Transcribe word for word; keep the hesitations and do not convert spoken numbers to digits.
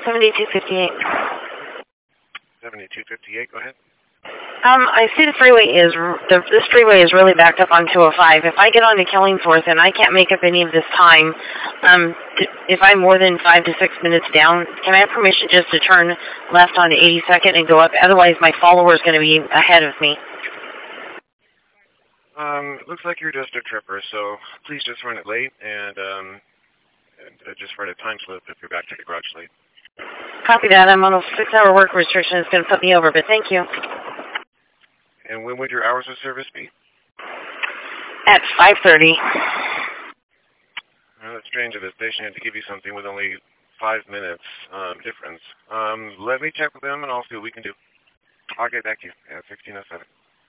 seventy-two fifty-eight. seventy-two fifty-eight, go ahead. Um, I see the freeway is, the, this freeway is really backed up on two oh five. If I get onto Killingsworth and I can't make up any of this time, um, if I'm more than five to six minutes down, can I have permission just to turn left onto eighty-second and go up? Otherwise, my follower is going to be ahead of me. Um, it looks like you're just a tripper, so please just run it late and, um, and uh, just write a time slip if you're back to the garage late. Copy that. I'm on a six-hour work restriction. It's going to put me over, but thank you. And when would your hours of service be? At five thirty. Well, it's strange that the station had to give you something with only five minutes um, difference. Um, let me check with them, and I'll see what we can do. I'll get back to you at sixteen oh seven.